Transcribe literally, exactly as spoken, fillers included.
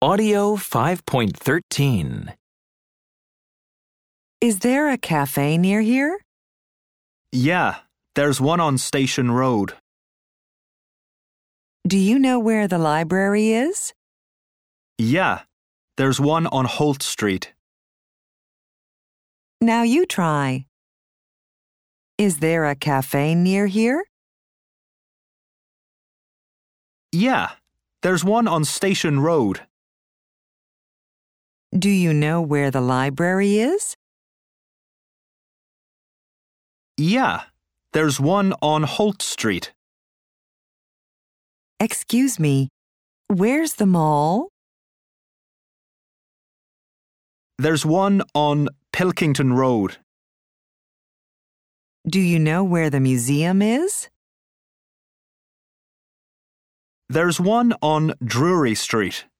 Audio five point thirteen. Is there a cafe near here? Yeah, there's one on Station Road. Do you know where the library is? Yeah, there's one on Holt Street. Now you try. Is there a cafe near here? Yeah, there's one on Station Road. Do you know where the library is? Yeah, there's one on Holt Street. Excuse me, where's the mall? There's one on Pilkington Road. Do you know where the museum is? There's one on Drury Street.